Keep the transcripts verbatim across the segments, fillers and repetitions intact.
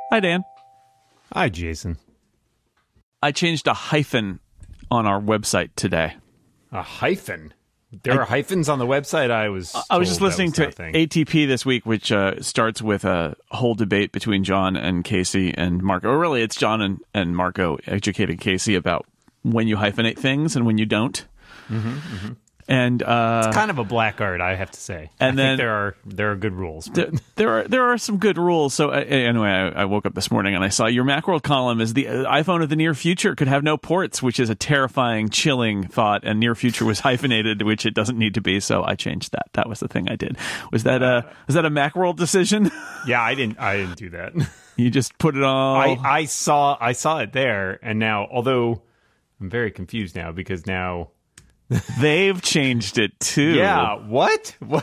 Hi, Dan. Hi, Jason. I changed a hyphen on our website today. A hyphen? There I, are hyphens on the website? I was I was just listening was to A T P this week, which uh, starts with a whole debate between John and Casey and Marco. Or really, it's John and, and Marco educating Casey about when you hyphenate things and when you don't. Mm-hmm, mm-hmm. And uh, it's kind of a black art, I have to say. And I then think there are there are good rules. There, there are there are some good rules. So uh, anyway, I, I woke up this morning and I saw your Macworld column is the iPhone of the near future could have no ports, which is a terrifying, chilling thought. And near future was hyphenated, which it doesn't need to be. So I changed that. That was the thing I did. Was that a was that a Macworld decision? Yeah, I didn't I didn't do that. You just put it all. I, I saw I saw it there, and now although I'm very confused now because now. They've changed it too. Yeah, what? What?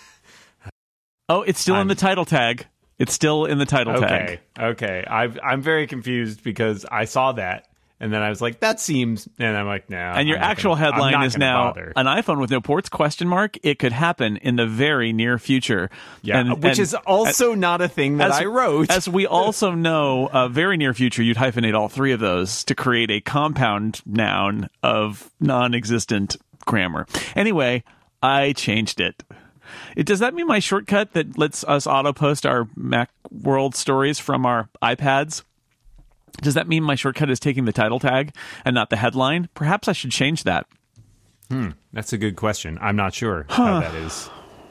Oh, it's still I'm, in the title tag. It's still in the title okay, tag. Okay, I've, I'm very confused because I saw that, and then I was like, that seems... And I'm like, no. And your I'm actual gonna, headline is now, bother. An iPhone with no ports, question mark, it could happen in the very near future. Yeah, and, which and, is also and, not a thing that as, I wrote. As we also know, uh, very near future, you'd hyphenate all three of those to create a compound noun of non-existent grammar. Anyway, I changed it. it. Does that mean my shortcut that lets us auto-post our Macworld stories from our iPads? Does that mean my shortcut is taking the title tag and not the headline? Perhaps I should change that. Hmm, that's a good question. I'm not sure how that is.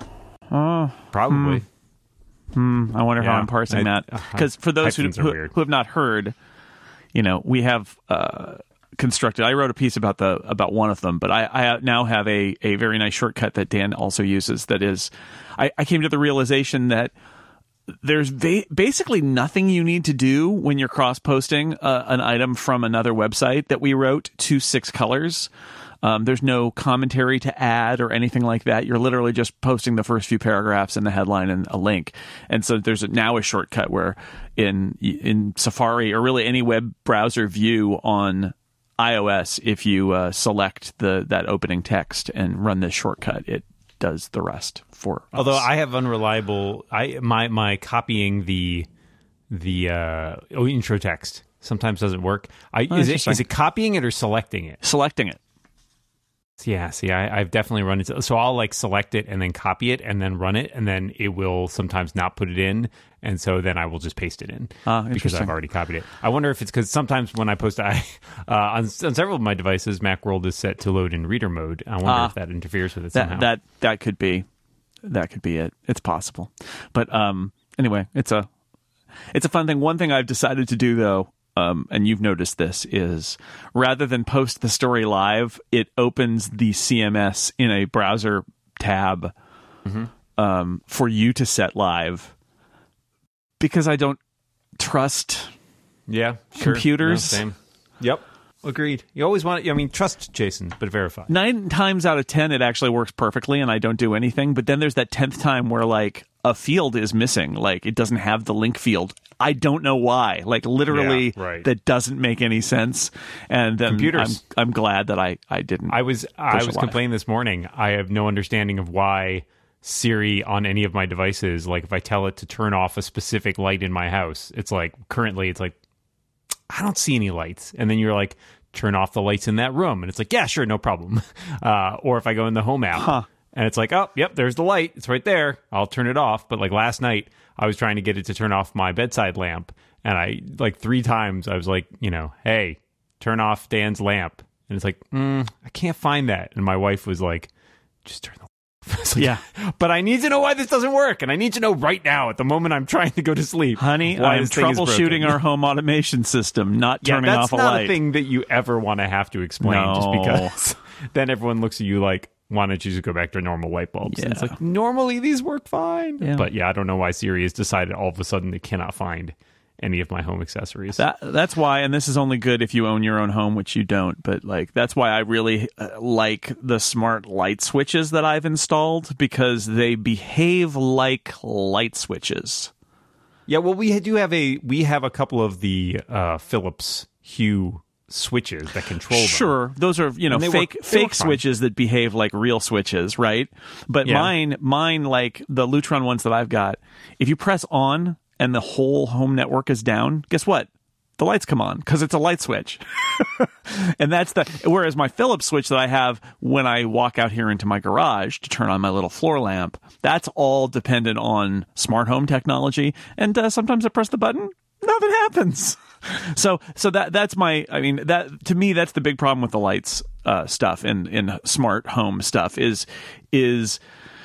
Uh, Probably. Hmm. Hmm. I wonder yeah, how I'm parsing I, that. Because for those who, who, who have not heard, you know, we have... Uh, constructed. I wrote a piece about the about one of them, but I, I now have a, a very nice shortcut that Dan also uses. That is, I, I came to the realization that there's ba- basically nothing you need to do when you're cross-posting uh, an item from another website that we wrote to Six Colors. Um, there's no commentary to add or anything like that. You're literally just posting the first few paragraphs and the headline and a link. And so there's a, now a shortcut where in in Safari or really any web browser view on iOS, if you uh, select the that opening text and run this shortcut, it does the rest for us. Although I have unreliable, I my my copying the the uh, intro text sometimes doesn't work. I, oh, is it is it copying it or selecting it? Selecting it. Yeah, see, I, I've definitely run it. So I'll like select it and then copy it and then run it, and then it will sometimes not put it in, and so then I will just paste it in ah, because I've already copied it. I wonder if it's because sometimes when I post, I uh, on, on several of my devices, Macworld is set to load in reader mode. I wonder ah, if that interferes with it that, somehow. That that could be that could be it. It's possible, but um, anyway, it's a it's a fun thing. One thing I've decided to do though. Um, and you've noticed this, is rather than post the story live, it opens the C M S in a browser tab mm-hmm. um, for you to set live, because I don't trust yeah, computers. Sure. No, same. Yep. Agreed. You always want to, I mean, trust Jason, but verify. Nine times out of ten, it actually works perfectly and I don't do anything. But then there's that tenth time where like a field is missing. Like it doesn't have the link field. I don't know why. Like literally, yeah, right. That doesn't make any sense. And then computers. I'm, I'm glad that I, I didn't. I was I was complaining this morning. I have no understanding of why Siri on any of my devices, like if I tell it to turn off a specific light in my house, it's like currently it's like, I don't see any lights. And then you're like, turn off the lights in that room. And it's like, yeah, sure, no problem. Uh, or if I go in the home app huh. and it's like, oh, yep, there's the light. It's right there. I'll turn it off. But like last night, I was trying to get it to turn off my bedside lamp. And I, like three times, I was like, you know, hey, turn off Dan's lamp. And it's like, mm, I can't find that. And my wife was like, just turn the Like, yeah, but I need to know why this doesn't work, and I need to know right now at the moment I'm trying to go to sleep. Honey, why I'm troubleshooting our home automation system, not turning yeah, off a light. That's not a thing that you ever want to have to explain, no. just because then everyone looks at you like, why don't you just go back to normal light bulbs? Yeah. And it's like, normally these work fine. Yeah. But yeah, I don't know why Siri has decided all of a sudden they cannot find any of my home accessories. That that's why, and this is only good if you own your own home, which you don't, but like that's why I really uh, like the smart light switches that I've installed, because they behave like light switches. Yeah, well, we do have a we have a couple of the uh, Philips Hue switches that control them. Sure, those are, you know, fake work, fake switches that behave like real switches, right? But yeah. mine mine like the Lutron ones that I've got, if you press on, and the whole home network is down, guess what? The lights come on because it's a light switch. And that's the, whereas my Philips switch that I have when I walk out here into my garage to turn on my little floor lamp, that's all dependent on smart home technology. And uh, sometimes I press the button, nothing happens. So, so that, that's my, I mean, that, to me, that's the big problem with the lights, uh, stuff in, in smart home stuff is, is,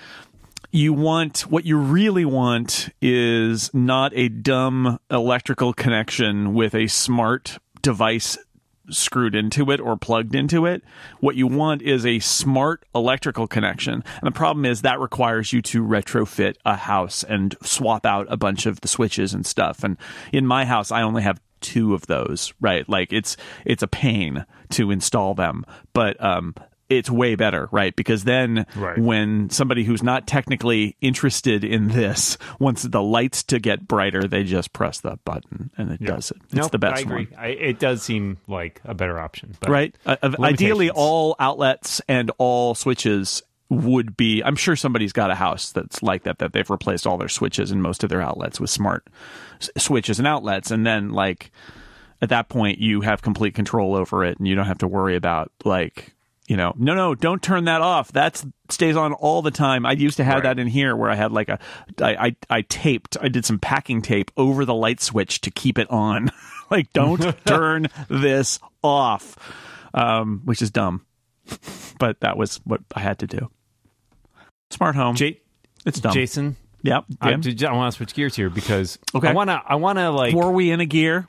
you want, what you really want is not a dumb electrical connection with a smart device screwed into it or plugged into it. What you want is a smart electrical connection. And the problem is that requires you to retrofit a house and swap out a bunch of the switches and stuff. And in my house, I only have two of those, right? Like it's, it's a pain to install them, but, um, it's way better, right? Because then right. when somebody who's not technically interested in this wants the lights to get brighter, they just press the button and it yeah. does it. It's nope, the best I agree. one. I, it does seem like a better option. But right? Uh, ideally, all outlets and all switches would be, I'm sure somebody's got a house that's like that, that they've replaced all their switches and most of their outlets with smart s- switches and outlets. And then like at that point, you have complete control over it and you don't have to worry about like, you know, no, no, don't turn that off. That stays on all the time. I used to have right. that in here where I had like a, I, I, I taped, I did some packing tape over the light switch to keep it on. Like, don't turn this off, um, which is dumb. But that was what I had to do. Smart home. J- it's dumb. Jason. Yep. I, I want to switch gears here because okay. I want to, I want to like. Were we in a gear?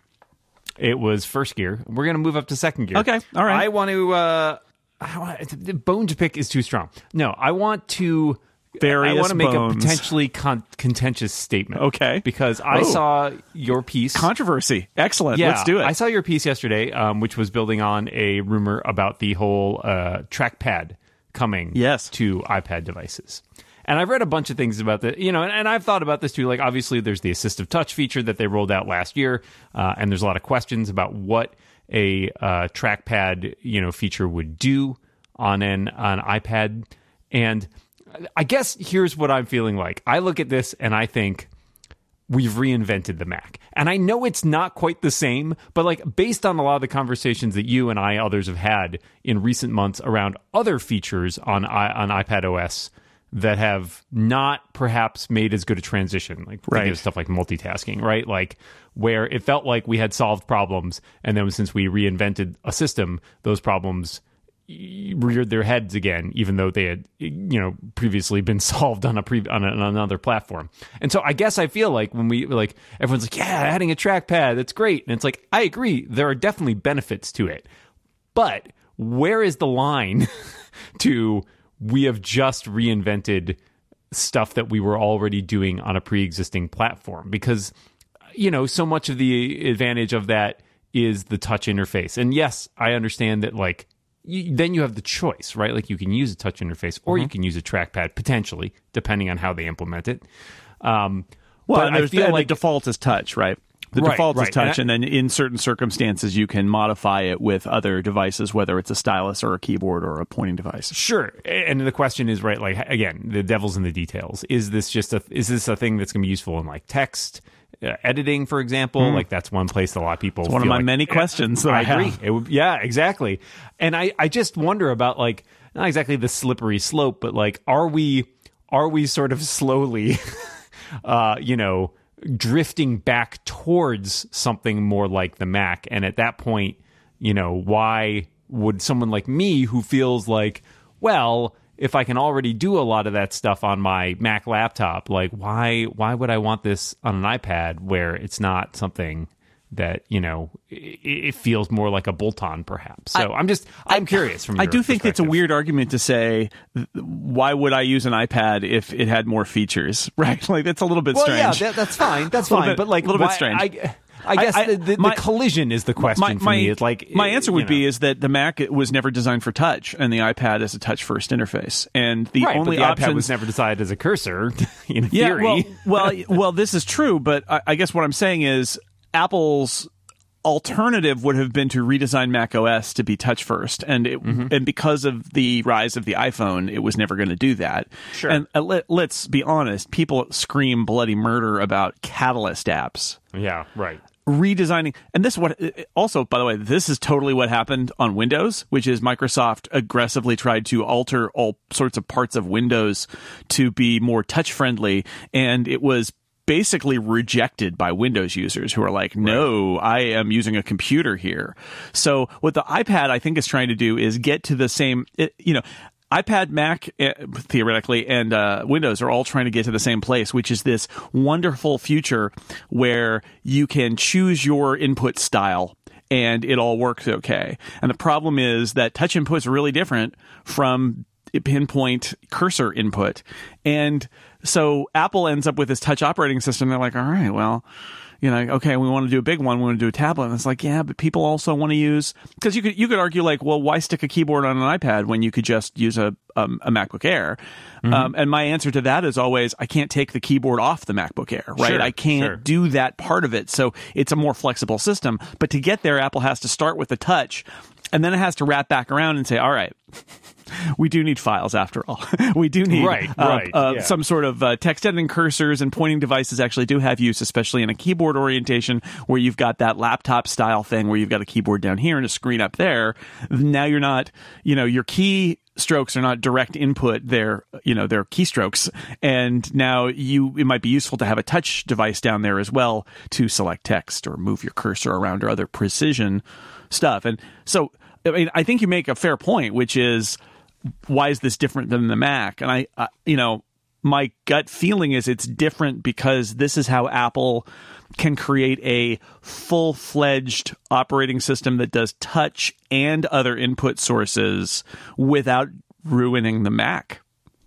It was first gear. We're going to move up to second gear. Okay. All right. I want to, uh, I want, the bone to pick is too strong. No, I want to. Various I want to make bones. a potentially con- contentious statement. Okay. Because I oh. saw your piece. Controversy. Excellent. Yeah, Let's do it. I saw your piece yesterday, um, which was building on a rumor about the whole uh, trackpad coming yes. to iPad devices. And I've read a bunch of things about that, you know, and, and I've thought about this too. Like, obviously, there's the assistive touch feature that they rolled out last year, uh, and there's a lot of questions about what a uh, trackpad, you know, feature would do on an on iPad. And I guess here's what I'm feeling like. I look at this and I think we've reinvented the Mac. And I know it's not quite the same, but like based on a lot of the conversations that you and I others have had in recent months around other features on on iPadOS that have not perhaps made as good a transition, like right. stuff like multitasking, right? Like where it felt like we had solved problems, and then since we reinvented a system, those problems reared their heads again, even though they had, you know, previously been solved on a pre- on, a, on another platform. And so I guess I feel like when we like everyone's like, yeah, adding a trackpad, that's great, and it's like I agree, there are definitely benefits to it, but where is the line to we have just reinvented stuff that we were already doing on a pre-existing platform? Because, you know, so much of the advantage of that is the touch interface. And yes, I understand that, like, you, then you have the choice, right? Like, you can use a touch interface or mm-hmm. you can use a trackpad, potentially, depending on how they implement it. Um, well, but I feel the, like the default is touch, right? The right, default right. is touch, and, I, and then in certain circumstances, you can modify it with other devices, whether it's a stylus or a keyboard or a pointing device. Sure, and the question is, right? Like again, the devil's in the details. Is this just a is this a thing that's going to be useful in like text uh, editing, for example? Mm. Like that's one place that a lot of people. It's one of my like, many questions that I, I agree. have. It would, yeah, exactly. And I I just wonder about like not exactly the slippery slope, but like are we are we sort of slowly, uh, you know. drifting back towards something more like the Mac? And at that point, you know, why would someone like me who feels like, well, if I can already do a lot of that stuff on my Mac laptop, like why why would I want this on an iPad where it's not something that, you know, it, it feels more like a bolt-on perhaps? So I, I'm just I'm I, curious from your I do think it's a perspective. weird argument to say, why would I use an iPad if it had more features, right? Like that's a little bit well, strange. Yeah, that, that's fine. That's fine. bit, but like a little why, bit strange. I, I guess I, I, the, the, my, the collision is the question my, for my, me. It's like my answer would you know. be is that the Mac was never designed for touch, and the iPad is a touch-first interface, and the right, only but the options iPad was never designed as a cursor. In yeah, theory, well, well, well, this is true, but I, I guess what I'm saying is Apple's alternative would have been to redesign Mac O S to be touch first, and it, mm-hmm. and because of the rise of the iPhone, it was never going to do that. Sure. And uh, let, let's be honest, people scream bloody murder about Catalyst apps. Yeah, right. Redesigning, and this is what also, by the way, this is totally what happened on Windows, which is Microsoft aggressively tried to alter all sorts of parts of Windows to be more touch friendly, and it was basically rejected by Windows users who are like, no, right. I am using a computer here. So what the iPad, I think, is trying to do is get to the same, it, you know, iPad, Mac, theoretically, and uh, Windows are all trying to get to the same place, which is this wonderful future where you can choose your input style and it all works okay. And the problem is that touch input is really different from pinpoint cursor input. And so Apple ends up with this touch operating system. They're like, all right, well, you know, okay, we want to do a big one. We want to do a tablet. And it's like, yeah, but people also want to use, because you could you could argue like, well, why stick a keyboard on an iPad when you could just use a um, a MacBook Air? Mm-hmm. Um, and my answer to that is always, I can't take the keyboard off the MacBook Air, right? Sure, I can't sure. do that part of it. So it's a more flexible system. But to get there, Apple has to start with the touch, and then it has to wrap back around and say, all right, we do need files after all. We do need right, uh, right, uh, yeah. some sort of uh, text editing cursors, and pointing devices actually do have use, especially in a keyboard orientation where you've got that laptop style thing where you've got a keyboard down here and a screen up there. Now you're not, you know, your key strokes are not direct input, they're, you know, they're keystrokes. And now you, it might be useful to have a touch device down there as well to select text or move your cursor around or other precision stuff. And so, I mean, I think you make a fair point, which is, why is this different than the Mac? And I, uh, you know, my gut feeling is it's different because this is how Apple can create a full-fledged operating system that does touch and other input sources without ruining the Mac.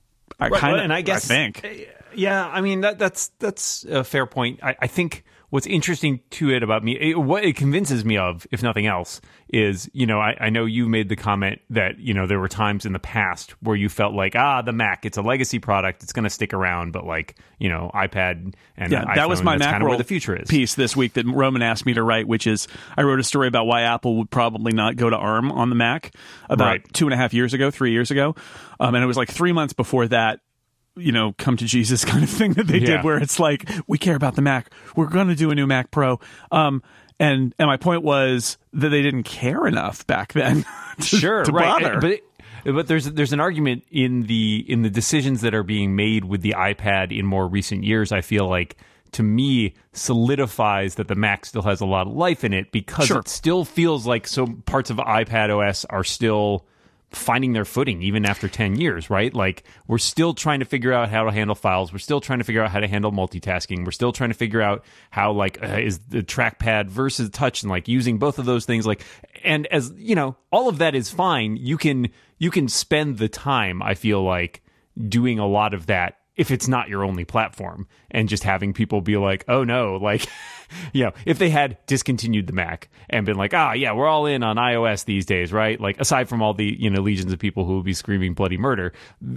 I right, kind of, and I guess, I think, yeah, I mean that that's that's a fair point. I, I think. What's interesting to it about me, it, what it convinces me of, if nothing else, is, you know, I, I know you made the comment that, you know, there were times in the past where you felt like, ah, the Mac, it's a legacy product, it's going to stick around, but like, you know, iPad and yeah, iPhone, that was my that's kind of Macworld where the future is. Piece this week that Roman asked me to write, which is, I wrote a story about why Apple would probably not go to ARM on the Mac about right. two and a half years ago, three years ago. Um, and it was like three months before that, you know, come to Jesus kind of thing that they yeah. did, where it's like, we care about the Mac. We're going to do a new Mac Pro. Um, and and my point was that they didn't care enough back then to, sure, to right. bother. But it, but there's there's an argument in the in the decisions that are being made with the iPad in more recent years. I feel like, to me, solidifies that the Mac still has a lot of life in it, because sure. it still feels like some parts of iPad O S are still finding their footing even after ten years, right? Like, we're still trying to figure out how to handle files. We're still trying to figure out how to handle multitasking. We're still trying to figure out how, like, uh, is the trackpad versus touch, and like using both of those things. Like, and as you know, all of that is fine. You can, you can spend the time, I feel like, doing a lot of that if it's not your only platform, and just having people be like, oh no, like, you know, if they had discontinued the Mac and been like, ah, yeah, we're all in on iOS these days, right? Like, aside from all the, you know, legions of people who would be screaming bloody murder,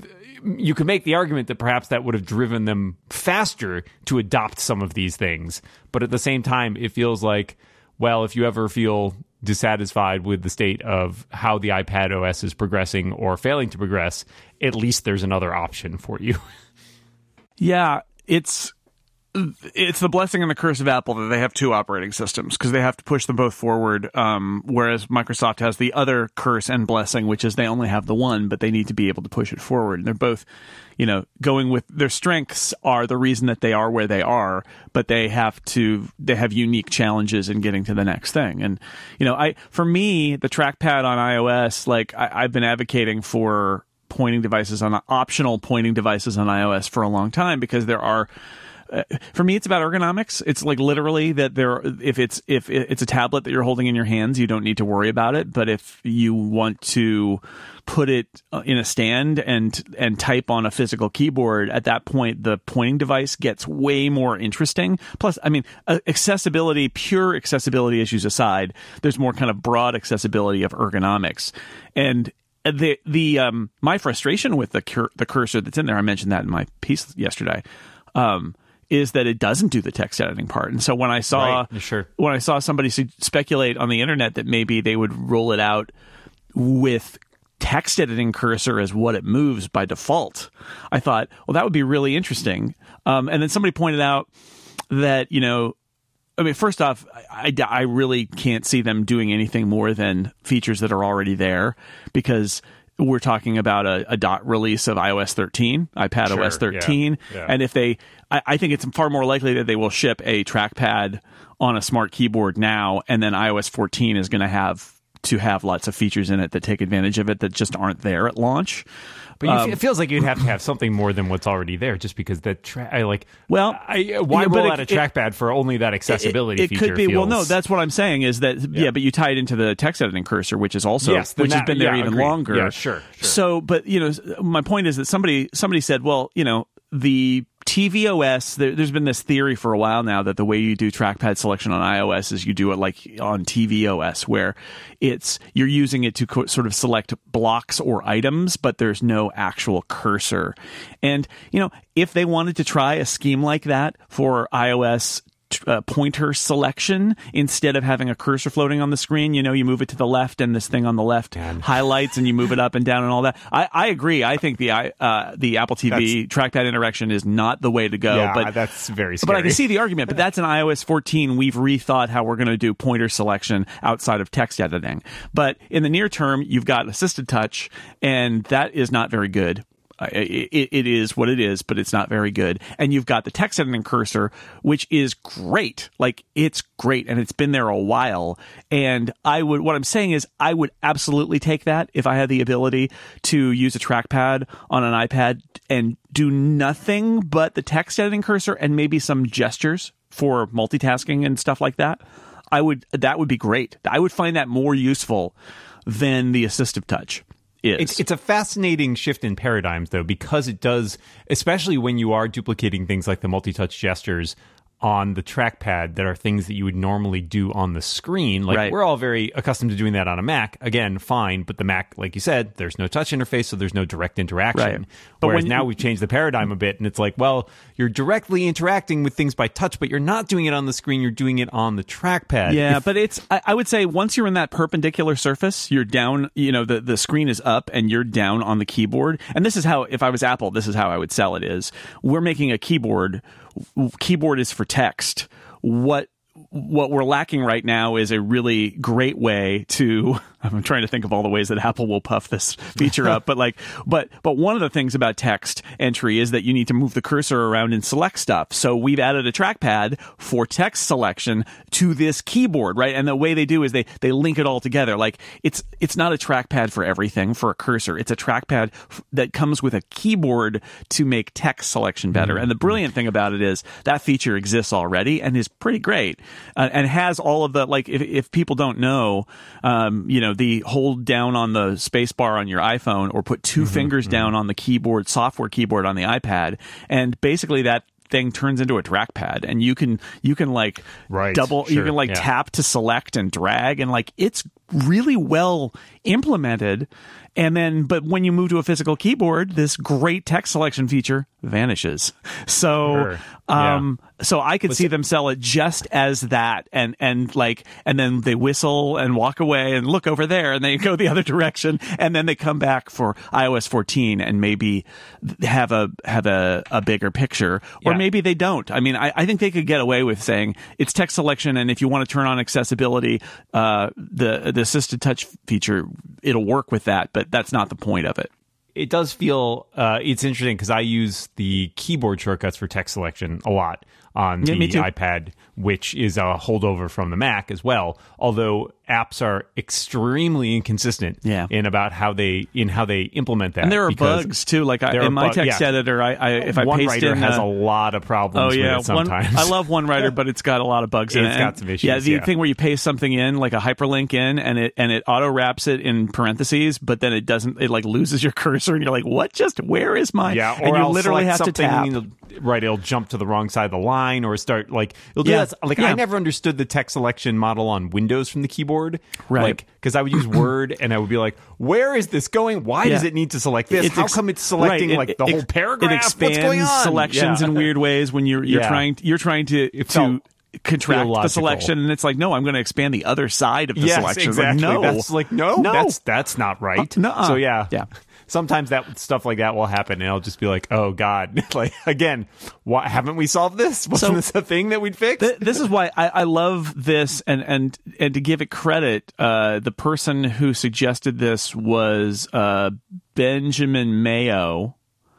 you could make the argument that perhaps that would have driven them faster to adopt some of these things. But at the same time, it feels like, well, if you ever feel dissatisfied with the state of how the iPad O S is progressing or failing to progress, at least there's another option for you. Yeah, it's it's the blessing and the curse of Apple that they have two operating systems, because they have to push them both forward, um, whereas Microsoft has the other curse and blessing, which is they only have the one, but they need to be able to push it forward. And they're both, you know, going with their strengths are the reason that they are where they are, but they have to, they have unique challenges in getting to the next thing. And, you know, I, for me, the trackpad on iOS, like I, I've been advocating for pointing devices on optional pointing devices on iOS for a long time, because there are, uh, for me, it's about ergonomics. It's like literally that there, if it's, if it's a tablet that you're holding in your hands, you don't need to worry about it. But if you want to put it in a stand and, and type on a physical keyboard, at that point, the pointing device gets way more interesting. Plus, I mean, accessibility, pure accessibility issues aside, there's more kind of broad accessibility of ergonomics. And the, the, um, my frustration with the cur- the cursor that's in there, I mentioned that in my piece yesterday, um, is that it doesn't do the text editing part. And so when I saw right, sure. when I saw somebody speculate on the internet that maybe they would roll it out with text editing cursor as what it moves by default, I thought, well, that would be really interesting. Um, and then somebody pointed out that, you know, I mean, first off, I, I really can't see them doing anything more than features that are already there, because we're talking about a, a dot release of i O S thirteen, iPad sure, O S thirteen. Yeah, yeah. And if they, I, I think it's far more likely that they will ship a trackpad on a smart keyboard now, and then i O S fourteen is going to have to have lots of features in it that take advantage of it that just aren't there at launch. But you, um, it feels like you'd have to have something more than what's already there, just because that tra- I like. Well, I, why yeah, roll it, out a trackpad it, for only that accessibility it, it feature? Could be. Feels, well, no, that's what I'm saying is that yeah. yeah, but you tie it into the text editing cursor, which is also yes, which that, has been there yeah, even agreed. longer. Yeah, sure, sure. So, but you know, my point is that somebody somebody said, well, you know, the tvOS, there, there's been this theory for a while now that the way you do trackpad selection on iOS is you do it like on tvOS, where it's you're using it to co- sort of select blocks or items, but there's no actual cursor. And, you know, if they wanted to try a scheme like that for iOS Uh, pointer selection, instead of having a cursor floating on the screen, you know, you move it to the left and this thing on the left Man. highlights and you move it up and down and all that. I, I agree. I think the uh, the Apple T V that's, trackpad interaction is not the way to go. Yeah, but that's very scary. But I can see the argument. But that's in i O S fourteen. We've rethought how we're going to do pointer selection outside of text editing. But in the near term, you've got assisted touch, and that is not very good. It, it is what it is, but it's not very good. And you've got the text editing cursor, which is great. Like, it's great, and it's been there a while. And I would, what I'm saying is, I would absolutely take that if I had the ability to use a trackpad on an iPad and do nothing but the text editing cursor and maybe some gestures for multitasking and stuff like that. I would, that would be great. I would find that more useful than the assistive touch. It's, it's a fascinating shift in paradigms, though, because it does, especially when you are duplicating things like the multi-touch gestures on the trackpad that are things that you would normally do on the screen. Like, right. We're all very accustomed to doing that on a Mac. Again, fine, but the Mac, like you said, there's no touch interface, so there's no direct interaction. Right. But Whereas when now you, we've changed the paradigm a bit, and it's like, well, you're directly interacting with things by touch, but you're not doing it on the screen, you're doing it on the trackpad. Yeah, if, but it's, I, I would say once you're in that perpendicular surface, you're down, you know, the, the screen is up and you're down on the keyboard. And this is how, if I was Apple, this is how I would sell it is, we're making a keyboard, keyboard is for text. What what we're lacking right now is a really great way to, I'm trying to think of all the ways that Apple will puff this feature up, but like, but, but one of the things about text entry is that you need to move the cursor around and select stuff. So we've added a trackpad for text selection to this keyboard, right? And the way they do is they, they link it all together. Like, it's, it's not a trackpad for everything for a cursor. It's a trackpad f- that comes with a keyboard to make text selection better. Mm-hmm. And the brilliant thing about it is that feature exists already and is pretty great. Uh, and has all of the, like, if, if people don't know, um, you know, the hold down on the space bar on your iPhone or put two mm-hmm, fingers mm-hmm. down on the keyboard, software keyboard on the iPad, and basically that thing turns into a trackpad, and you can you can like right, double sure, you can like yeah. tap to select and drag, and like it's really well implemented. And then, but when you move to a physical keyboard, this great text selection feature vanishes. So, sure. um, yeah. so I could Let's see them sell it just as that, and and like, and then they whistle and walk away and look over there, and they go the other direction, and then they come back for i O S fourteen and maybe have a have a, a bigger picture, or yeah. maybe they don't. I mean, I, I think they could get away with saying it's text selection, and if you want to turn on accessibility, uh, the the assisted touch feature, it'll work with that, but that's not the point of it. It does feel, uh, it's interesting because I use the keyboard shortcuts for text selection a lot on yeah, the iPad, which is a holdover from the Mac as well. Although apps are extremely inconsistent yeah. in about how they in how they implement that. And there are bugs too. Like I, in my bu- text yeah. editor, I, I if I paste in, has uh, a lot of problems. Oh yeah, with it sometimes. One, I love OneWriter, but it's got a lot of bugs in it. It's got some issues. Yeah, the yeah. thing where you paste something in, like a hyperlink in, and it and it auto wraps it in parentheses, but then it doesn't. It like loses your cursor, and you're like, what? Just where is my? Yeah, or and you I'll literally have to tap. Right, it'll jump to the wrong side of the line, or start like it'll do yeah. that. Like yeah. I never understood the text selection model on Windows from the keyboard. keyboard. Right. Like, because I would use Word and I would be like, where is this going? Why yeah. does it need to select this? It's How ex- come it's selecting right. like it, the it, whole paragraph? It expands What's going on? selections yeah. in weird ways when you're you're yeah. trying you're trying to it to contract illogical. the selection, and it's like, no, I'm going to expand the other side of the yes, selection. Exactly. Like, no, that's like no, no, that's that's not right. Uh, no, so yeah, yeah. Sometimes that stuff like that will happen, and I'll just be like, "Oh God!" Like again, why haven't we solved this? Wasn't so, this a thing that we'd fix? Th- this is why I, I love this, and and and to give it credit, uh, the person who suggested this was uh, Benjamin Mayo,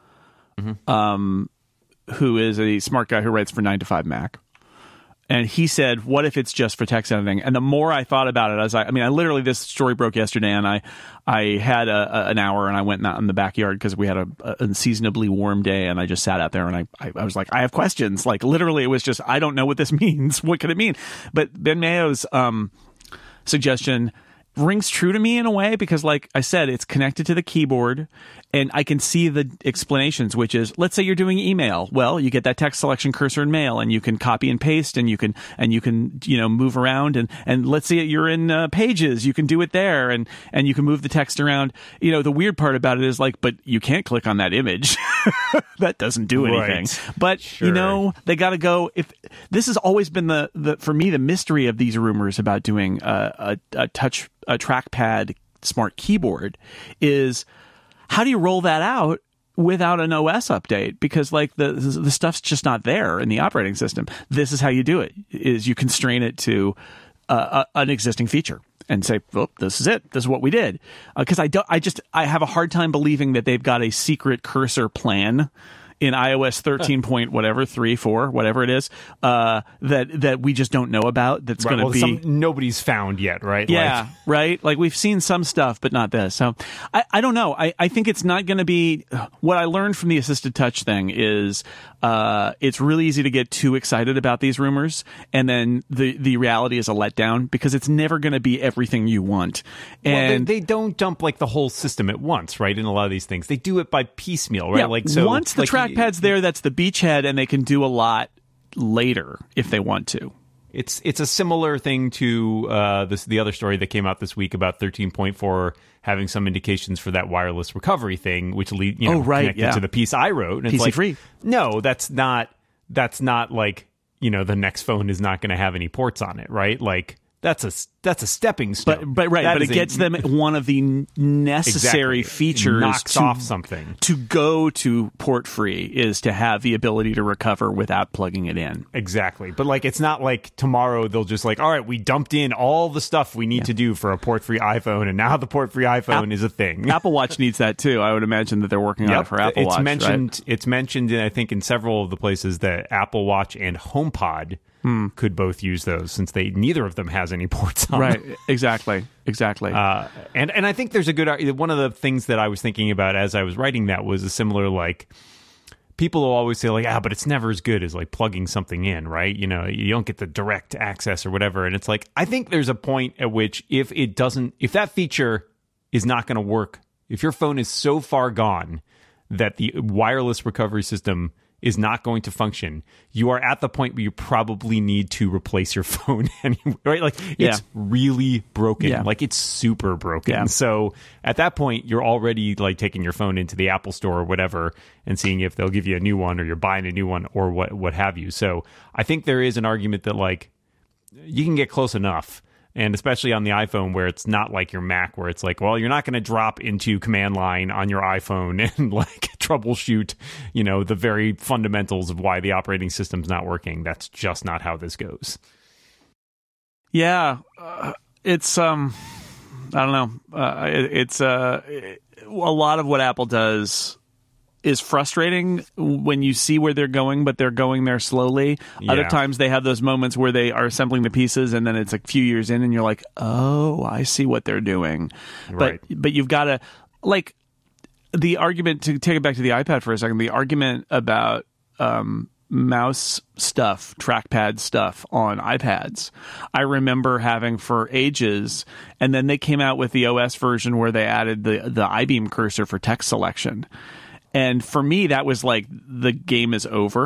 mm-hmm. um, who is a smart guy who writes for nine to five Mac. And he said, what if it's just for text editing? And the more I thought about it, I was like, I mean, I literally, this story broke yesterday, and I I had a, a, an hour, and I went out in the backyard because we had a, a unseasonably warm day, and I just sat out there, and I, I, I was like, I have questions. Like, literally, it was just, I don't know what this means. What could it mean? But Ben Mayo's um, suggestion rings true to me in a way, because like I said, it's connected to the keyboard, and I can see the explanations, which is, let's say you're doing email. Well, you get that text selection cursor in Mail, and you can copy and paste, and you can and you can you know move around, and and let's say you're in uh, Pages, you can do it there, and and you can move the text around. You know, the weird part about it is like, but you can't click on that image. That doesn't do anything. Right. But sure. You know, they got to go. If this has always been the the for me the mystery of these rumors about doing a, a, a touch a trackpad smart keyboard is, how do you roll that out without an O S update? Because like the the stuff's just not there in the operating system. This is how you do it: is you constrain it to uh, a, an existing feature and say, "Well, this is it. This is what we did." Because uh, I don't, I just I have a hard time believing that they've got a secret cursor plan in iOS thirteen point whatever, three, four, whatever it is, uh, that that we just don't know about. That's right, going to well, be some, nobody's found yet, right? Yeah, like, right. Like we've seen some stuff, but not this. So I, I don't know. I, I think it's not going to be. What I learned from the assisted touch thing is uh, it's really easy to get too excited about these rumors, and then the the reality is a letdown, because it's never going to be everything you want. And well, they, they don't dump like the whole system at once, right? In a lot of these things, they do it by piecemeal, right? Yeah, like so once the like, trackpad's there, that's the beachhead, and they can do a lot later if they want to. It's it's a similar thing to uh, this the other story that came out this week about thirteen point four having some indications for that wireless recovery thing, which lead you know oh, right, connected yeah. to the piece I wrote. And it's P C like, free. No, that's not that's not like, you know, the next phone is not going to have any ports on it, right? Like that's a that's a stepping stone. But but right, that but it gets a, them one of the necessary exactly. features. It knocks to, off something to go to port free is to have the ability to recover without plugging it in. Exactly, but like it's not like tomorrow they'll just like, all right, we dumped in all the stuff we need yeah. to do for a port free iPhone, and now the port free iPhone App, is a thing. Apple Watch needs that too. I would imagine that they're working yep. on it for Apple it's Watch. Mentioned, right? It's mentioned, in, I think, in several of the places that Apple Watch and HomePod Hmm. could both use those, since they neither of them has any ports on right them. exactly exactly uh, and and I think there's a good one of the things that I was thinking about as I was writing that was a similar, like, people will always say like, ah, but it's never as good as like plugging something in, right? You know, you don't get the direct access or whatever. And it's like, I think there's a point at which if it doesn't, if that feature is not going to work, if your phone is so far gone that the wireless recovery system is not going to function, you are at the point where you probably need to replace your phone anyway, right? Like it's yeah. really broken. Yeah. Like it's super broken. Yeah. So at that point, you're already like taking your phone into the Apple Store or whatever and seeing if they'll give you a new one, or you're buying a new one, or what, what have you. So I think there is an argument that like you can get close enough. And especially on the iPhone, where it's not like your Mac, where it's like, well, you're not going to drop into command line on your iPhone and like troubleshoot, you know, the very fundamentals of why the operating system's not working. That's just not how this goes. Yeah, uh, it's um, I don't know. Uh, it, it's uh, it, a lot of what Apple does is frustrating when you see where they're going, but they're going there slowly. Yeah. Other times they have those moments where they are assembling the pieces, and then it's a few years in and you're like, oh, I see what they're doing. Right. But but you've got to, like, the argument, to take it back to the iPad for a second, the argument about um, mouse stuff, trackpad stuff on iPads, I remember having for ages, and then they came out with the O S version where they added the, the iBeam cursor for text selection. And for me, that was like, the game is over.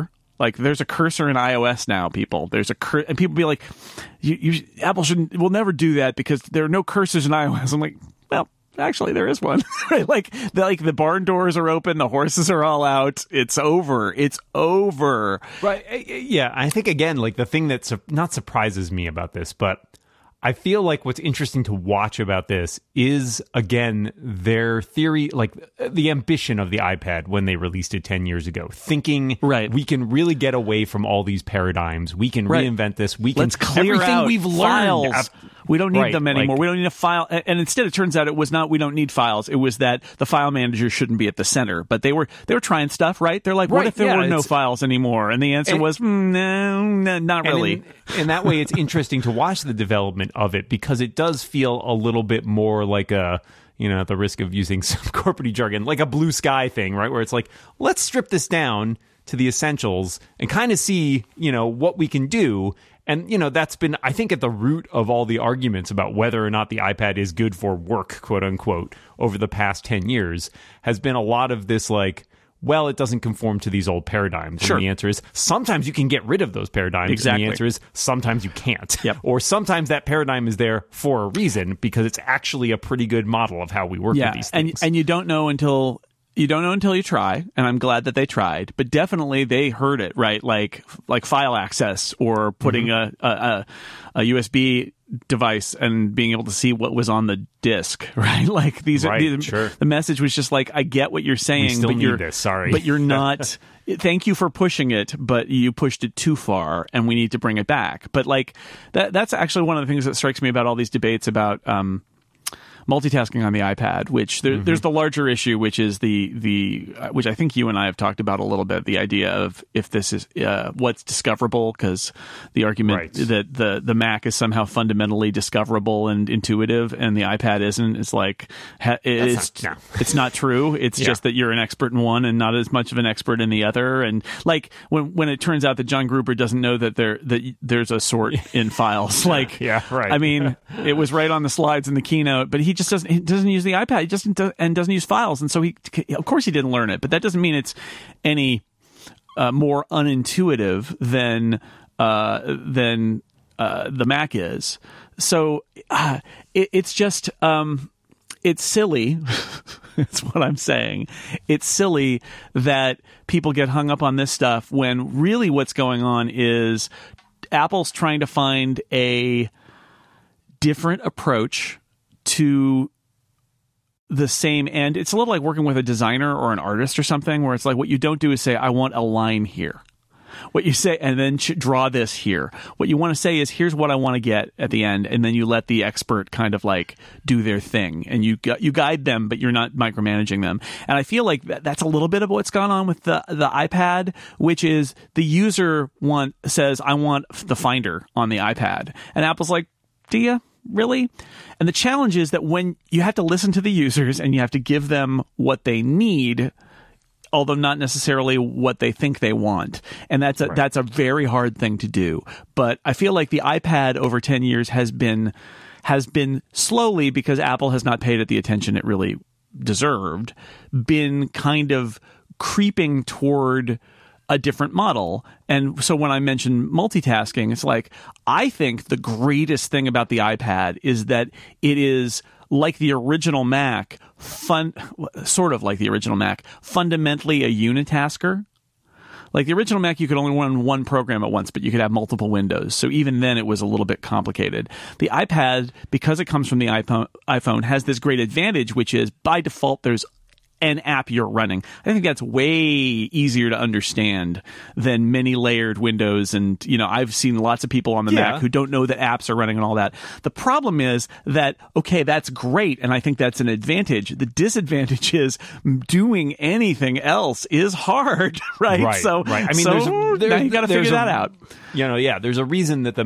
Like there's a cursor in iOS now, people. There's a cur- and people be like, you, you Apple shouldn't will never do that because there are no cursors in iOS. I'm like, well, actually there is one. like the, like the barn doors are open, the horses are all out. It's over. It's over. Right. Yeah, I think again, like the thing that su- not surprises me about this, but I feel like what's interesting to watch about this is, again, their theory, like the ambition of the iPad when they released it ten years ago, thinking right. we can really get away from all these paradigms. We can right. reinvent this. We can Let's clear everything out we've files. learned. We don't need right, them anymore. like, we don't need a file. And instead, it turns out it was not we don't need files. It was that the file manager shouldn't be at the center. But they were they were trying stuff, right? They're like, what right, if there yeah, were no files anymore? And the answer and, was, mm, no, no, not really. And, in, and that way, it's interesting to watch the development of it because it does feel a little bit more like a, you know, at the risk of using some corporate jargon, like a blue sky thing, right? Where it's like, let's strip this down to the essentials and kind of see, you know, what we can do. And, you know, that's been, I think, at the root of all the arguments about whether or not the iPad is good for work, quote unquote, over the past ten years, has been a lot of this, like, well, it doesn't conform to these old paradigms. Sure. And the answer is sometimes you can get rid of those paradigms. Exactly. And the answer is sometimes you can't. Yep. Or sometimes that paradigm is there for a reason because it's actually a pretty good model of how we work yeah. with these things. And, and you don't know until... You don't know until you try, and I'm glad that they tried. But definitely they heard it, right? Like like file access or putting mm-hmm. a, a a U S B device and being able to see what was on the disk, right? Like these, right, these sure. the message was just like, I get what you're saying, we still but need you're this, sorry. but you're not. Thank you for pushing it, but you pushed it too far, and we need to bring it back. But like that that's actually one of the things that strikes me about all these debates about um multitasking on the iPad, which there, mm-hmm. there's the larger issue, which is the the uh, which I think you and I have talked about a little bit, the idea of if this is uh, what's discoverable, because the argument right. that the the Mac is somehow fundamentally discoverable and intuitive, and the iPad isn't. It's like ha, it's not, no. it's not true. It's yeah. just that you're an expert in one and not as much of an expert in the other. And like when when it turns out that John Gruber doesn't know that there that there's a sort in files, like yeah, right. I mean, it was right on the slides in the keynote, but he just doesn't he doesn't use the iPad. He just do, and doesn't use files, and so he of course he didn't learn it. But that doesn't mean it's any uh, more unintuitive than uh, than uh, the Mac is. So uh, it, it's just um, it's silly. That's what I'm saying. It's silly that people get hung up on this stuff when really what's going on is Apple's trying to find a different approach to the same end. It's a little like working with a designer or an artist or something, where it's like what you don't do is say, I want a line here. What you say, and then draw this here. What you want to say is, here's what I want to get at the end, and then you let the expert kind of like do their thing, and you you guide them, but you're not micromanaging them. And I feel like that, that's a little bit of what's gone on with the the iPad, which is the user want says, I want the Finder on the iPad, and Apple's like, do you? Really? And the challenge is that when you have to listen to the users and you have to give them what they need, although not necessarily what they think they want. And that's a, right. that's a very hard thing to do. But I feel like the iPad over ten years has been has been slowly, because Apple has not paid it the attention it really deserved, been kind of creeping toward a different model. And so when I mention multitasking, it's like, I think the greatest thing about the iPad is that it is like the original Mac, fun, sort of like the original Mac, fundamentally a unitasker. Like the original Mac, you could only run one program at once, but you could have multiple windows. So even then, it was a little bit complicated. The iPad, because it comes from the iPhone, iPhone, has this great advantage, which is by default, there's an app you're running. I think that's way easier to understand than many layered windows. And, you know, I've seen lots of people on the yeah. Mac who don't know that apps are running and all that. The problem is that, okay, that's great. And I think that's an advantage. The disadvantage is doing anything else is hard, right? Right. So, right. I mean, so there's a, there's, now you got to figure a, that out. You know, yeah, there's a reason that the Mac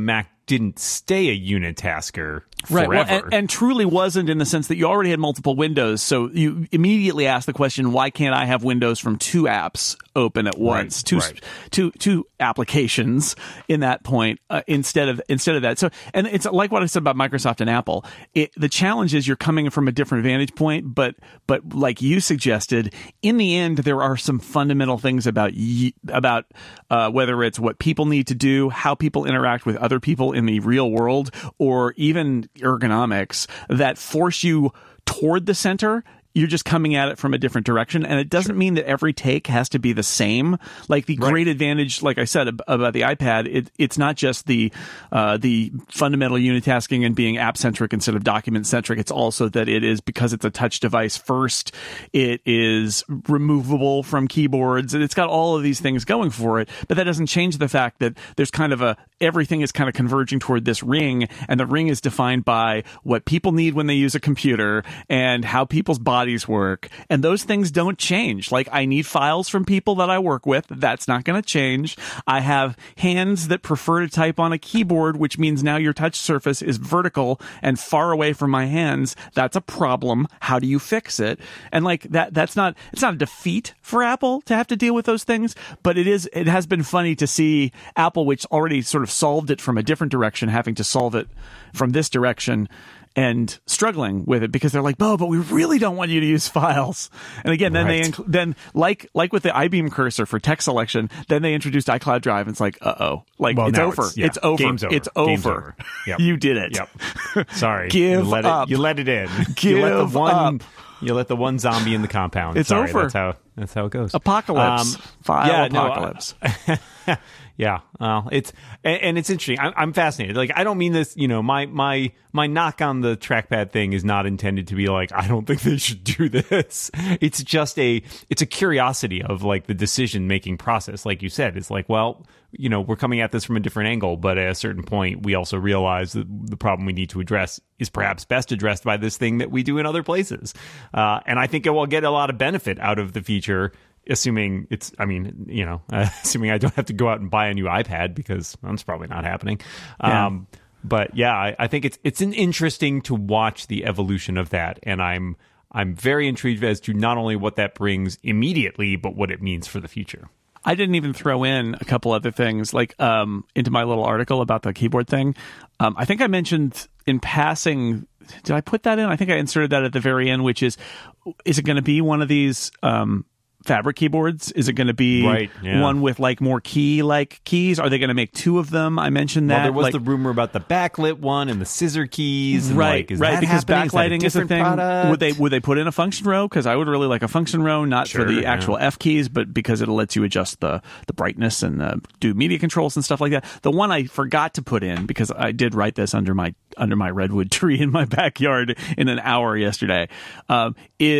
didn't stay a unitasker right. forever. Well, and, and truly wasn't, in the sense that you already had multiple windows. So you immediately ask the question, why can't I have windows from two apps open at once? Right, two, right. two, two applications in that point uh, instead of instead of that. So, and it's like what I said about Microsoft and Apple. It, the challenge is you're coming from a different vantage point, but but like you suggested, in the end, there are some fundamental things about y- about uh, whether it's what people need to do, how people interact with other people in the real world, or even ergonomics that force you toward the center. You're just coming at it from a different direction. And it doesn't sure. mean that every take has to be the same. Like the right. great advantage, like I said about the iPad, it, it's not just the uh, the fundamental unitasking and being app-centric instead of document-centric. It's also that it is, because it's a touch device first, it is removable from keyboards. And it's got all of these things going for it. But that doesn't change the fact that there's kind of a, everything is kind of converging toward this ring. And the ring is defined by what people need when they use a computer and how people's bodies work, and those things don't change. Like, I need files from people that I work with. That's not going to change. I have hands that prefer to type on a keyboard, which means now your touch surface is vertical and far away from my hands. That's a problem. How do you fix it? And like that, that's not, it's not a defeat for Apple to have to deal with those things, but it is, it has been funny to see Apple, which already sort of solved it from a different direction, having to solve it from this direction and struggling with it, because they're like, oh, but we really don't want you to use files. And again, then right. they inc- then like like with the iBeam cursor for text selection, then they introduced iCloud Drive, and it's like, uh oh, like well, it's, over. It's, yeah. it's over, Game's over, it's Game's over. over. Yep. You did it. Yep. Sorry, give you let up. It, you let it in. Give you let the one, up. You let the one zombie in the compound. It's Sorry, over. That's how that's how it goes. Apocalypse. Um, File yeah, apocalypse. No, uh, Yeah, well, it's and, and it's interesting. I'm, I'm fascinated. Like, I don't mean this. You know, my my my knock on the trackpad thing is not intended to be like, I don't think they should do this. It's just a it's a curiosity of like the decision making process. Like you said, it's like, well, you know, we're coming at this from a different angle, but at a certain point, we also realize that the problem we need to address is perhaps best addressed by this thing that we do in other places. Uh, and I think it will get a lot of benefit out of the feature. Assuming it's, I mean, you know, uh, assuming I don't have to go out and buy a new iPad, because that's probably not happening. Yeah. Um, but yeah, I, I think it's it's an interesting to watch the evolution of that, and I'm I'm very intrigued as to not only what that brings immediately, but what it means for the future. I didn't even throw in a couple other things like um, into my little article about the keyboard thing. Um, I think I mentioned in passing. Did I put that in? I think I inserted that at the very end, which is, is it going to be one of these Um, Fabric keyboards? Is it going to be right, yeah. one with like more key like keys? Are they going to make two of them? I mentioned that. Well, there was like, the rumor about the backlit one and the scissor keys. And right, like, is right. That because happening? backlighting is, is a thing. Product? Would they would they put in a function row? Because I would really like a function row, not sure, for the yeah. actual F keys, but because it lets you adjust the the brightness and uh, do media controls and stuff like that. The one I forgot to put in, because I did write this under my under my redwood tree in my backyard in an hour yesterday, um,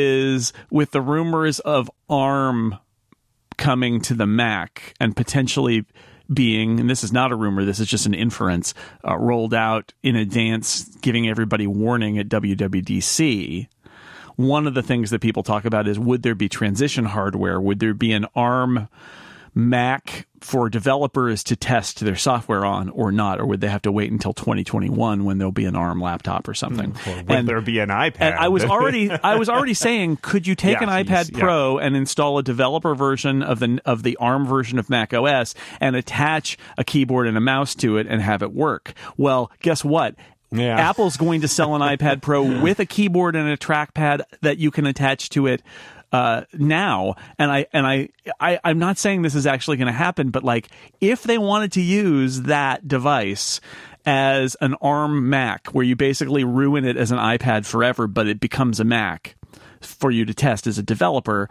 is with the rumors of ARM coming to the Mac and potentially being, and this is not a rumor, this is just an inference, uh, rolled out in advance, giving everybody warning at W W D C. One of the things that people talk about is, would there be transition hardware? Would there be an ARM Mac for developers to test their software on or not? Or would they have to wait until twenty twenty-one when there'll be an ARM laptop or something? Or would and, there be an iPad? And I was already I was already saying, could you take yeah, an iPad yeah. Pro and install a developer version of the of the ARM version of Mac O S and attach a keyboard and a mouse to it and have it work? Well, guess what? Yeah. Apple's going to sell an iPad Pro with a keyboard and a trackpad that you can attach to it uh, now. And I and I, I I'm not saying this is actually going to happen, but like, if they wanted to use that device as an ARM Mac, where you basically ruin it as an iPad forever, but it becomes a Mac for you to test as a developer,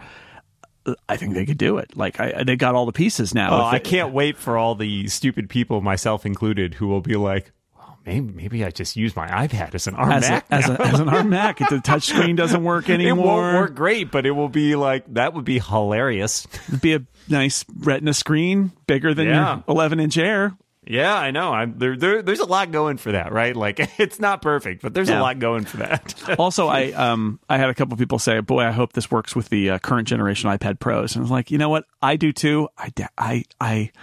I think they could do it. Like, I, they got all the pieces now. Oh, they, I can't wait for all the stupid people, myself included, who will be like, Maybe, maybe I just use my iPad as an ARM as Mac a, as, a, as an ARM Mac. The touchscreen doesn't work anymore. It won't work great, but it will be like, that would be hilarious. It'd be a nice Retina screen, bigger than yeah. your eleven inch Air. Yeah, I know. I'm, there, there, there's a lot going for that, right? Like, it's not perfect, but there's yeah. a lot going for that. Also, I um I had a couple people say, boy, I hope this works with the uh, current generation iPad Pros. And I was like, you know what? I do too. I, I, I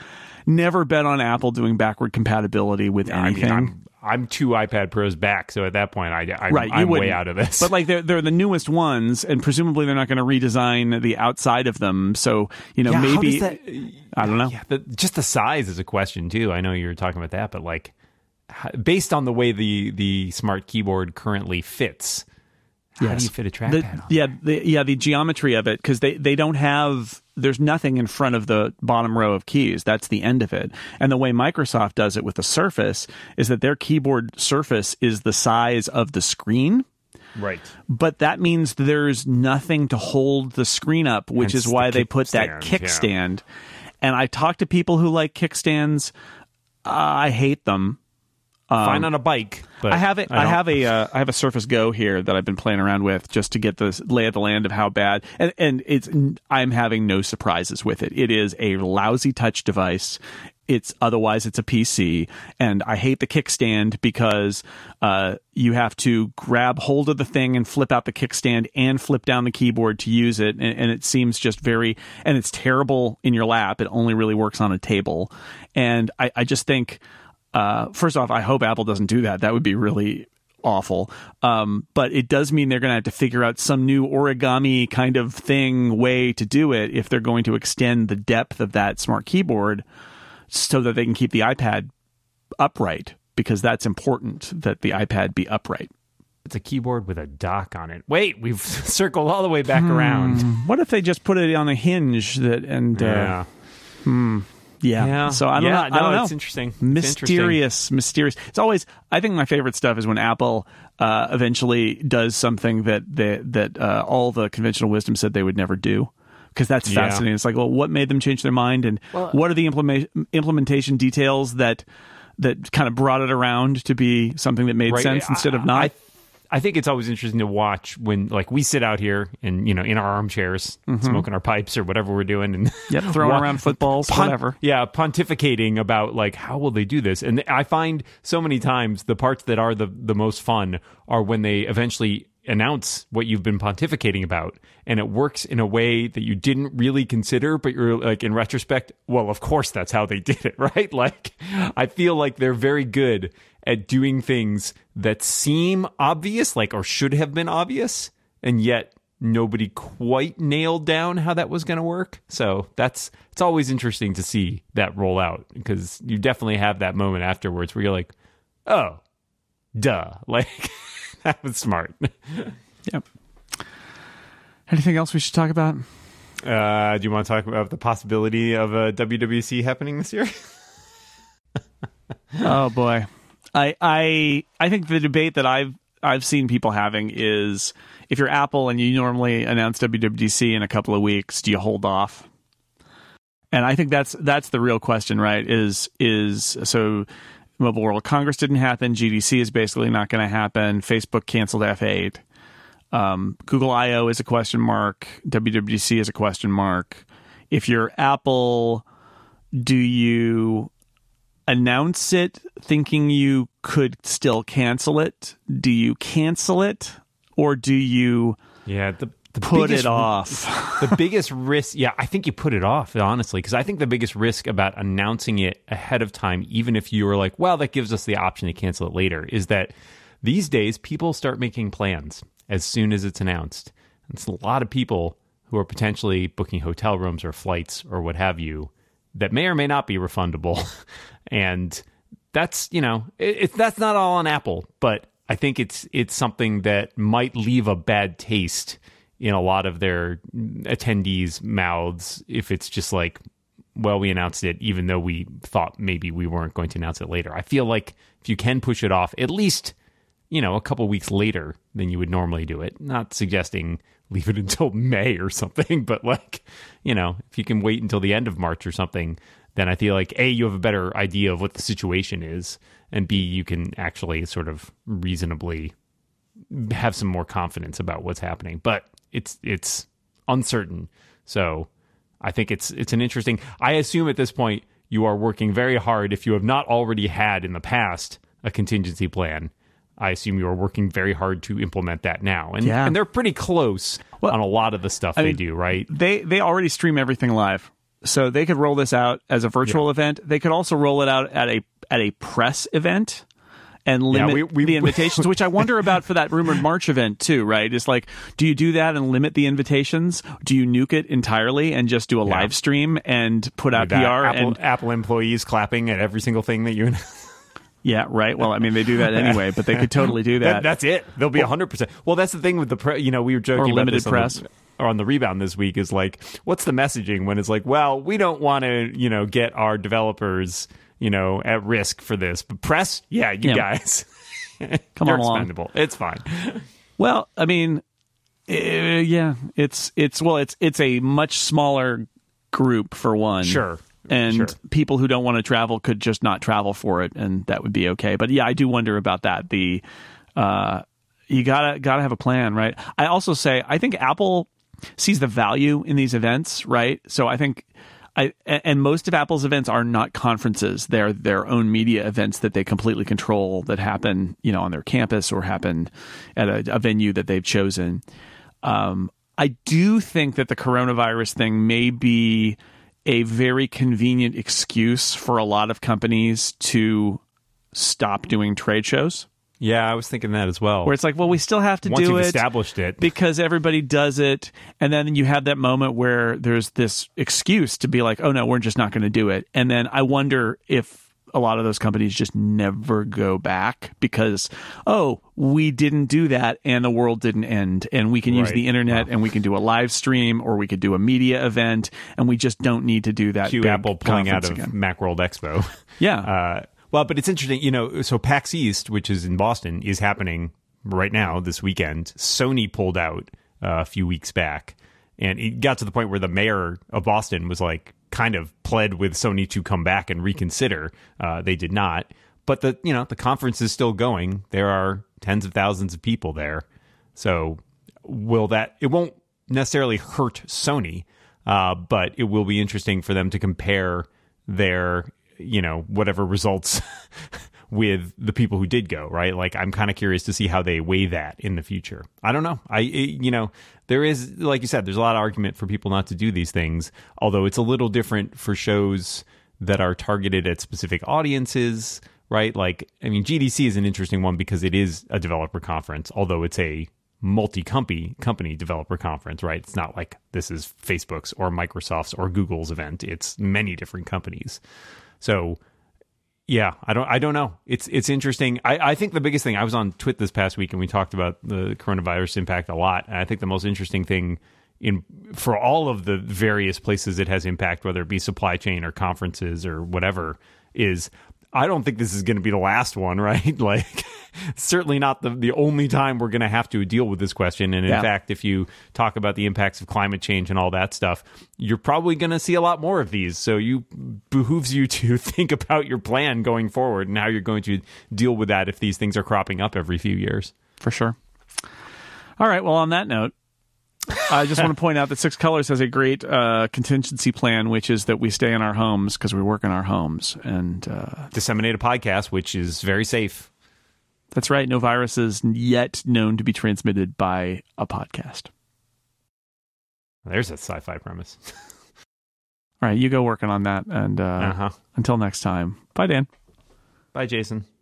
never bet on Apple doing backward compatibility with I anything. mean, I'm, I'm two iPad Pros back, so at that point, I, I, right, I'm wouldn't. way out of this. But like they're they're the newest ones, and presumably they're not going to redesign the outside of them. So you know, yeah, maybe how does that, I don't know. Yeah, the, just the size is a question too. I know you were talking about that, but like how, based on the way the the smart keyboard currently fits, how yes. do you fit a trackpad the, on yeah, there? the, yeah, the geometry of it, because they, they don't have, there's nothing in front of the bottom row of keys. That's the end of it. And the way Microsoft does it with the Surface is that their keyboard surface is the size of the screen. Right. But that means there's nothing to hold the screen up, which Hence is why the they put that kickstand. Yeah. And I talk to people who like kickstands. Uh, I hate them. Um, Fine on a bike, but I have it. I, I have a. Uh, I have a Surface Go here that I've been playing around with just to get the lay of the land of how bad. And, and it's. I'm having no surprises with it. It is a lousy touch device. It's otherwise it's a P C, and I hate the kickstand because uh, you have to grab hold of the thing and flip out the kickstand and flip down the keyboard to use it, and, and it seems just very. And it's terrible in your lap. It only really works on a table, and I, I just think. Uh, first off, I hope Apple doesn't do that. That would be really awful. Um, but it does mean they're going to have to figure out some new origami kind of thing, way to do it if they're going to extend the depth of that smart keyboard so that they can keep the iPad upright, because that's important that the iPad be upright. It's a keyboard with a dock on it. Wait, we've circled all the way back hmm. around. What if they just put it on a hinge that and yeah. uh, hmm. Yeah. yeah. So I don't yeah, know. No, I don't know. It's interesting. It's mysterious, interesting. mysterious. It's always. I think my favorite stuff is when Apple uh, eventually does something that they, that uh, all the conventional wisdom said they would never do. Because that's yeah. fascinating. It's like, well, what made them change their mind, and well, what are the implement, implementation details that that kind of brought it around to be something that made right. sense instead I, of not? I, I think it's always interesting to watch when, like, we sit out here and, you know, in our armchairs, mm-hmm. smoking our pipes or whatever we're doing, and yep, throwing wa- around footballs, pon- whatever. Yeah, pontificating about, like, how will they do this? And I find so many times the parts that are the, the most fun are when they eventually announce what you've been pontificating about, and it works in a way that you didn't really consider, but you're like, in retrospect, well, of course that's how they did it, right? Like, I feel like they're very good at doing things that seem obvious, like, or should have been obvious, and yet nobody quite nailed down how that was going to work. So that's, it's always interesting to see that roll out, because you definitely have that moment afterwards where you're like, oh, duh, like, that was smart. Yep. Anything else we should talk about? Uh, do you want to talk about the possibility of a W W C happening this year? Oh boy, I I I think the debate that I've I've seen people having is, if you're Apple and you normally announce W W D C in a couple of weeks, do you hold off? And I think that's that's the real question, right? Is is so. Mobile World Congress didn't happen. G D C is basically not going to happen. Facebook canceled F eight. Um, Google I O is a question mark. W W D C is a question mark. If you're Apple, do you announce it thinking you could still cancel it? Do you cancel it? Or do you yeah, the, the put biggest, it off? The biggest risk, yeah, I think you put it off, honestly, because I think the biggest risk about announcing it ahead of time, even if you were like, well, that gives us the option to cancel it later, is that these days people start making plans as soon as it's announced. It's a lot of people who are potentially booking hotel rooms or flights or what have you that may or may not be refundable. And that's, you know, it, it, that's not all on Apple, but I think it's it's something that might leave a bad taste in a lot of their attendees' mouths if it's just like, well, we announced it even though we thought maybe we weren't going to announce it later. I feel like if you can push it off at least, you know, a couple weeks later than you would normally do it, not suggesting leave it until May or something, but like, you know, if you can wait until the end of March or something, then I feel like, A, you have a better idea of what the situation is, and B, you can actually sort of reasonably have some more confidence about what's happening. But it's it's uncertain. So I think it's it's an interesting... I assume at this point you are working very hard, if you have not already had in the past a contingency plan. I assume you are working very hard to implement that now. And, yeah. and they're pretty close well, on a lot of the stuff I they mean, do, right? They they already stream everything live. So they could roll this out as a virtual yeah. event. They could also roll it out at a at a press event and limit yeah, we, we, the invitations, which I wonder about for that rumored March event too, right? It's like, do you do that and limit the invitations? Do you nuke it entirely and just do a yeah. live stream and put out P R? Apple, and Apple employees clapping at every single thing that you... Yeah, right. Well, I mean, they do that anyway, but they could totally do that. that that's it. They'll be one hundred percent. Well, that's the thing with the, pre- you know, we were joking or about limited this press. On the, or on the Rebound this week is like, what's the messaging when it's like, well, we don't want to, you know, get our developers, you know, at risk for this. But press, yeah, you yeah. guys. Come You're on along. Expendable. It's fine. Well, I mean, uh, yeah, it's, it's, well, it's, it's a much smaller group for one. Sure. And sure. people who don't want to travel could just not travel for it, and that would be okay. But yeah, I do wonder about that. The uh, you gotta gotta have a plan, right? I also say I think Apple sees the value in these events, right? So I think I and most of Apple's events are not conferences; they're their own media events that they completely control, that happen, you know, on their campus or happen at a, a venue that they've chosen. Um, I do think that the coronavirus thing may be a very convenient excuse for a lot of companies to stop doing trade shows. Yeah, I was thinking that as well. Where it's like, well, we still have to Once do you've it established it because everybody does it, and then you have that moment where there's this excuse to be like, oh no, we're just not going to do it. And then I wonder if a lot of those companies just never go back because, oh, we didn't do that and the world didn't end, and we can use right. the internet and we can do a live stream or we could do a media event, and we just don't need to do that. Cue big Apple pulling out of again. Macworld Expo. Yeah. Uh, well, but it's interesting, you know, so PAX East, which is in Boston, is happening right now this weekend. Sony pulled out uh, a few weeks back, and it got to the point where the mayor of Boston was like, kind of pled with Sony to come back and reconsider. Uh, they did not, but the you know the conference is still going. There are tens of thousands of people there, so will that? It won't necessarily hurt Sony, uh, but it will be interesting for them to compare their you know whatever results with the people who did go. Right, like I'm kind of curious to see how they weigh that in the future. I don't know. I it, you know. There is, like you said, there's a lot of argument for people not to do these things, although it's a little different for shows that are targeted at specific audiences, right? Like, I mean, G D C is an interesting one because it is a developer conference, although it's a multi-company company developer conference, right? It's not like this is Facebook's or Microsoft's or Google's event. It's many different companies. So, yeah, I don't I don't know. It's it's interesting. I, I think the biggest thing, I was on Twit this past week and we talked about the coronavirus impact a lot. And I think the most interesting thing in for all of the various places it has impact, whether it be supply chain or conferences or whatever, is I don't think this is going to be the last one, right? Like, certainly not the, the only time we're going to have to deal with this question. And in yeah. fact, if you talk about the impacts of climate change and all that stuff, you're probably going to see a lot more of these. So you behooves you to think about your plan going forward and how you're going to deal with that if these things are cropping up every few years. For sure. All right. Well, on that note, I just want to point out that Six Colors has a great uh, contingency plan, which is that we stay in our homes because we work in our homes and uh, disseminate a podcast, which is very safe. That's right. No viruses yet known to be transmitted by a podcast. There's a sci-fi premise. All right, you go working on that, and uh, uh-huh. until next time, bye, Dan. Bye, Jason.